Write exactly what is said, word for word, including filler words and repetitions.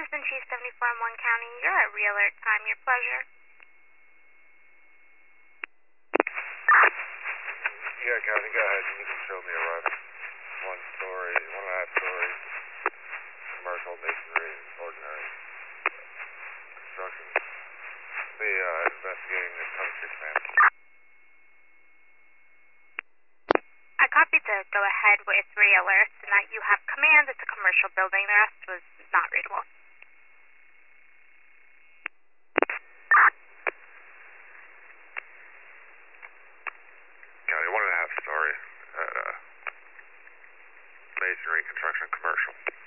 Assistant Chief seventy-four in one County. You're at Realert Time. Your pleasure. Yeah, County, go ahead. You can show me a run. One story, one and a half story, commercial masonry, ordinary construction. Be uh, investigating the cover six man. I copied the go ahead with three alerts and that you have command. It's a commercial building. The rest was not readable. County, one and a half story at uh, masonry construction commercial.